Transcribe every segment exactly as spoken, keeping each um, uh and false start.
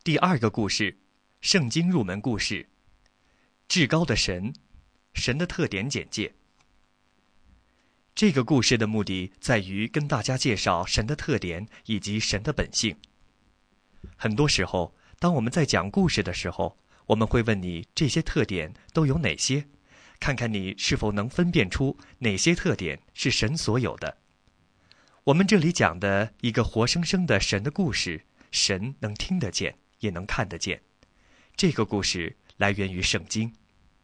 第二个故事，圣经入门故事，至高的神，神的特点简介。这个故事的目的在于跟大家介绍神的特点以及神的本性。很多时候，当我们在讲故事的时候，我们会问你这些特点都有哪些，看看你是否能分辨出哪些特点是神所有的。我们这里讲的一个活生生的神的故事，神能听得见，也能看得见。这个故事来源于圣经。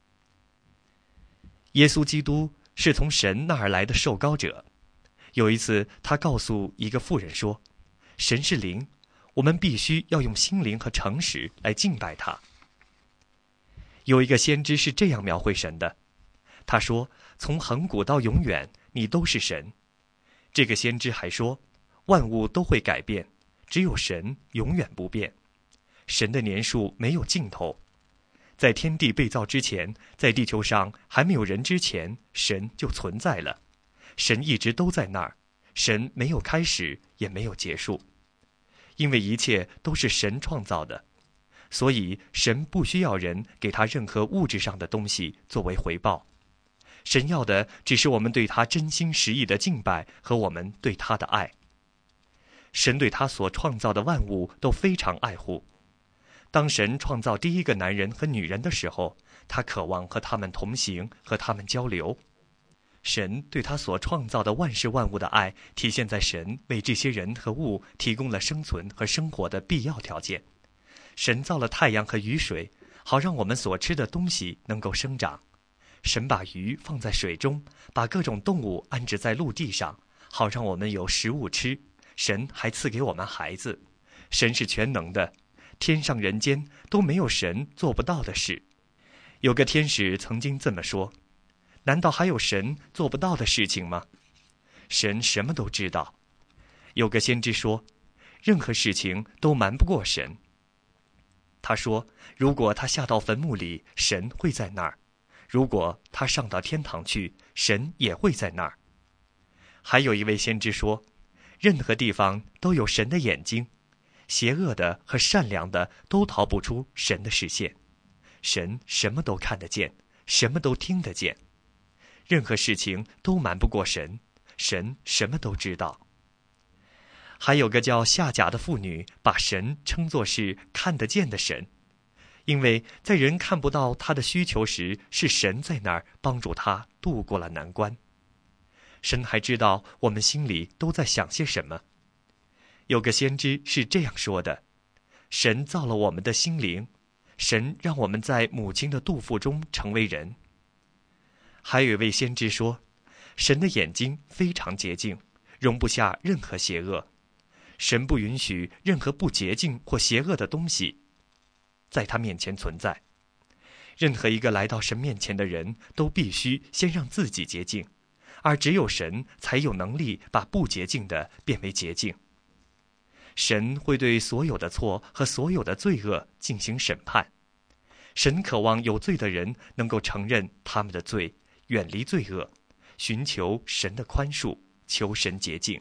耶稣基督是从神那儿来的受膏者。有一次，他告诉一个妇人说：“神是灵，我们必须要用心灵和诚实来敬拜他。”有一个先知是这样描绘神的，他说：“从亘古到永远，你都是神。”这个先知还说：“万物都会改变，只有神永远不变。神的年数没有尽头，在天地被造之前，在地球上还没有人之前，神就存在了。神一直都在那儿，神没有开始，也没有结束，因为一切都是神创造的，所以神不需要人给他任何物质上的东西作为回报。神要的只是我们对他真心实意的敬拜和我们对他的爱。神对他所创造的万物都非常爱护。当神创造第一个男人和女人的时候，他渴望和他们同行，和他们交流。神对他所创造的万事万物的爱，体现在神为这些人和物提供了生存和生活的必要条件。神造了太阳和雨水，好让我们所吃的东西能够生长。神把鱼放在水中，把各种动物安置在陆地上，好让我们有食物吃。神还赐给我们孩子。神是全能的，天上人间都没有神做不到的事。有个天使曾经这么说：难道还有神做不到的事情吗？神什么都知道。有个先知说，任何事情都瞒不过神。他说，如果他下到坟墓里，神会在那儿；如果他上到天堂去，神也会在那儿。还有一位先知说，任何地方都有神的眼睛，邪恶的和善良的都逃不出神的视线。神什么都看得见，什么都听得见，任何事情都瞒不过神，神什么都知道。还有个叫夏甲的妇女，把神称作是看得见的神，因为在人看不到他的需求时，是神在那儿帮助他度过了难关。神还知道我们心里都在想些什么。有个先知是这样说的：神造了我们的心灵，神让我们在母亲的肚腹中成为人。还有一位先知说，神的眼睛非常洁净，容不下任何邪恶。神不允许任何不洁净或邪恶的东西在他面前存在。任何一个来到神面前的人都必须先让自己洁净，而只有神才有能力把不洁净的变为洁净。神会对所有的错和所有的罪恶进行审判。神渴望有罪的人能够承认他们的罪，远离罪恶，寻求神的宽恕，求神洁净。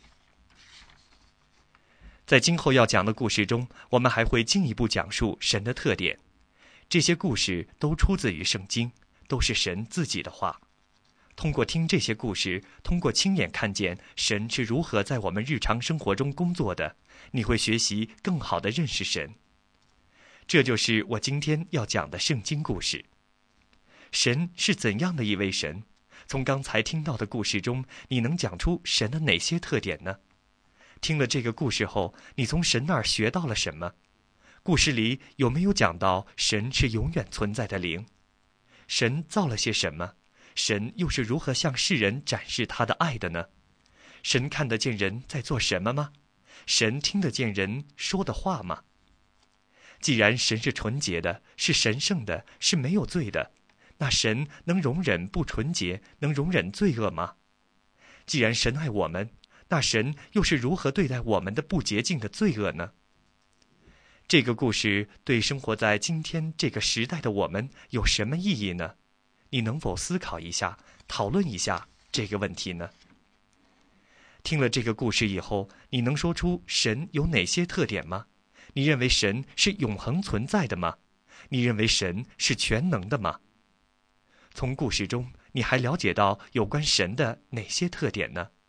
在今后要讲的故事中，我们还会进一步讲述神的特点。这些故事都出自于圣经，都是神自己的话。通过听这些故事，通过亲眼看见神是如何在我们日常生活中工作的，你会学习更好地认识神。这就是我今天要讲的圣经故事。神是怎样的一位神？从刚才听到的故事中，你能讲出神的哪些特点呢？听了这个故事后，你从神那儿学到了什么？故事里有没有讲到神是永远存在的灵？神造了些什么？神又是如何向世人展示他的爱的呢？神看得见人在做什么吗？神听得见人说的话吗？既然神是纯洁的，是神圣的，是没有罪的，那神能容忍不纯洁，能容忍罪恶吗？既然神爱我们，那神又是如何对待我们的不洁净的罪恶呢？这个故事对生活在今天这个时代的我们有什么意义呢？你能否思考一下，讨论一下这个问题呢？听了这个故事以后，你能说出神有哪些特点吗？ 你认为神是永恒存在的吗？你认为神是全能的吗？从故事中，你还了解到有关神的哪些特点呢？